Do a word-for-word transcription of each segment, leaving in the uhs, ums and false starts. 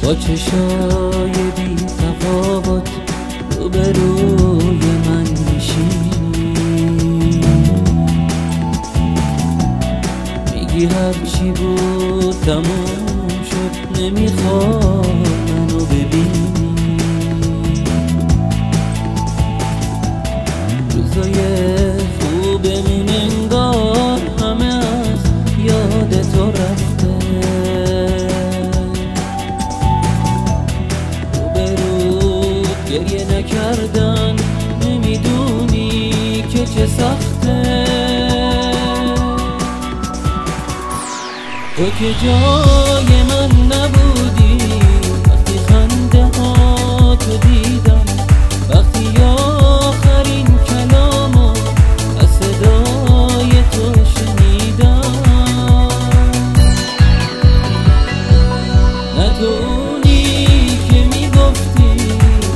با چشای بی تفاوت روبروی من میشینی، میگی هرچی بود تموم شد، نمیخوای منو ببینی. روزای خوبمون انگار همه از یاد تو رفته، گریه نکردن نمیدونی که چه سخته. تو که جای من نبودی وقتی خنده ها تو دیدم، وقتی آخرین کلامو از صدای تو شنیدم. نه تو اونی که میگفتی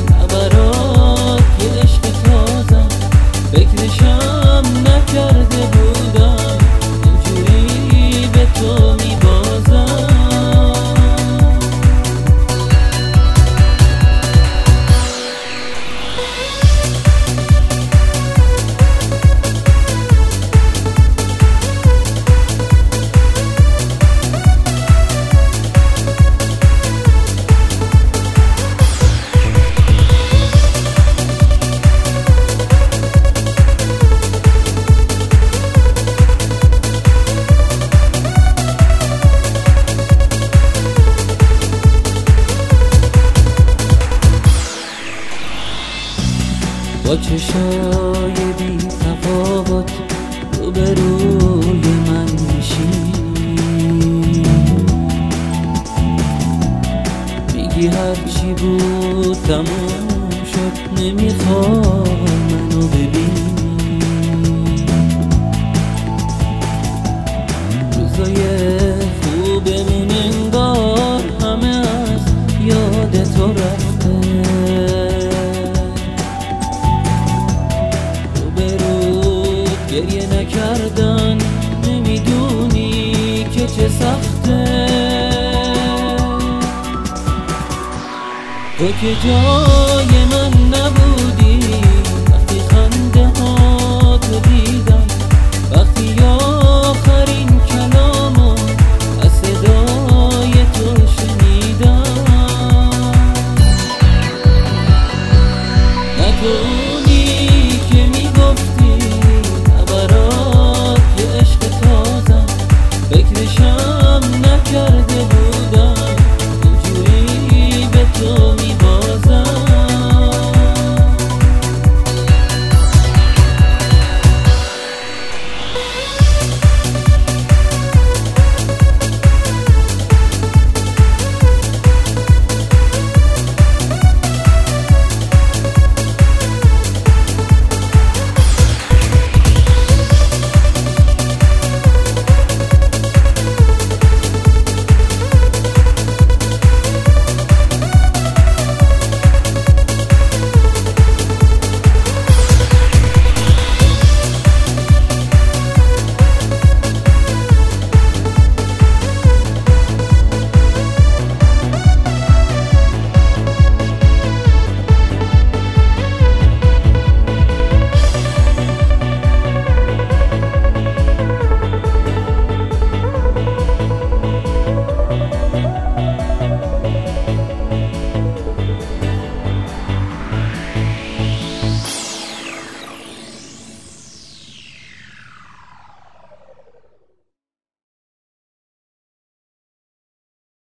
فکرشم نکرده بودم اینجوری به تو میبازم. با چشای بی تفاوت روبروی من میشینی، میگی هرچی بود تموم شد، نمیخوای منو ببینی. روزای خوبمون انگار همه از یاد تو رفته، گریه نکردن نمیدونی که چه سخته. تو که جای من نبودی